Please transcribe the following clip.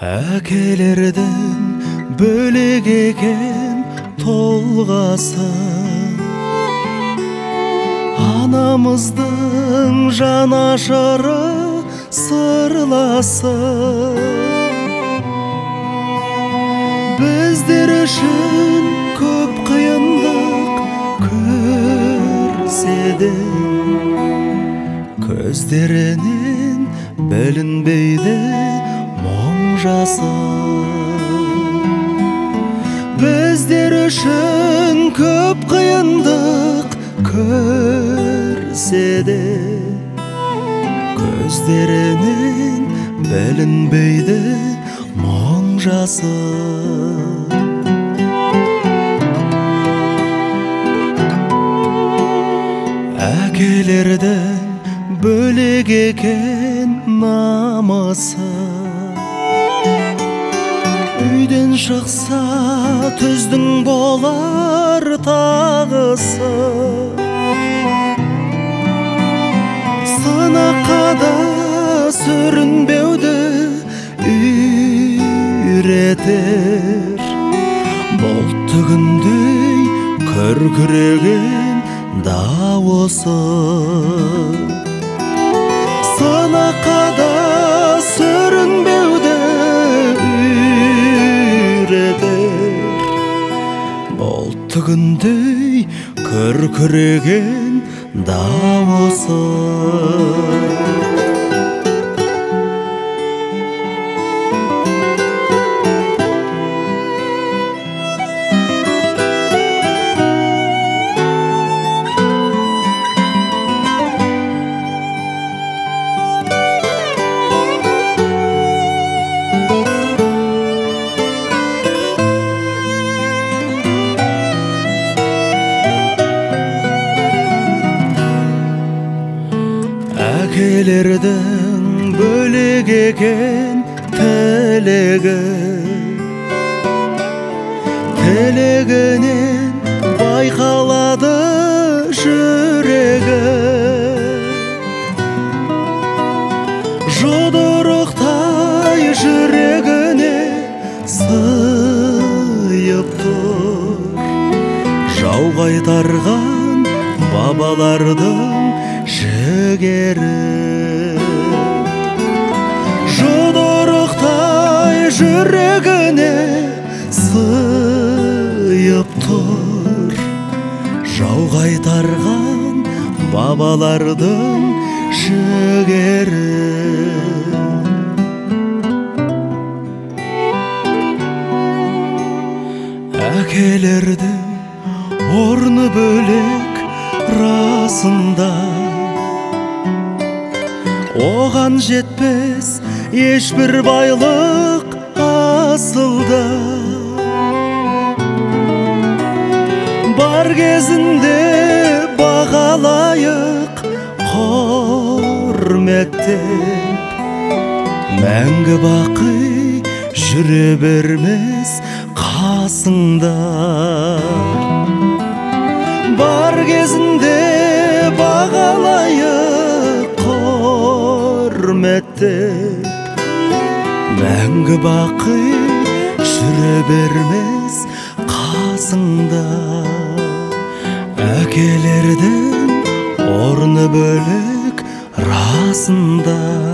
Әкелердің бөлек екен толғасы, анамыздың жанашыры сырласы. Біздер үшін көп қиындық көрсе де, көздерінен білінбейді мұң жасы. Біздер үшін көп қиындық көрсе де, көздерінен білінбейді мұң жасы. Әкелердің бөлек екен намысы, үйден шықса түздің болар тағысы. Сынаққа да сүрінбеуді үйретер, бұлтты күндей күркіреген дауысы. Сынаққа да сүрінбеуді үйретер, бұлтты күндей күркіреген дауысы. Әкелердің бөлек екен тілегі, тілегінен байқалады жүрегі. Жұдырықтай жүрегіне сыйып тұр, жау қайтарған бабалардың жігері. Жұдырықтай жүрегіне сыйып тұр, жау қайтарған бабалардың жігері. Әкелердің орны бөлек расында, оған жетпес ешбір байлық асылда. Бар кезінде бағалайық құрметтеп, мәңгі бақи жүре бермес қасыңда. Бар кезінде бағалайық құрметтеп, мәңгі бақи жүре бермес қасыңда. Әкелердің орны бөлек расында.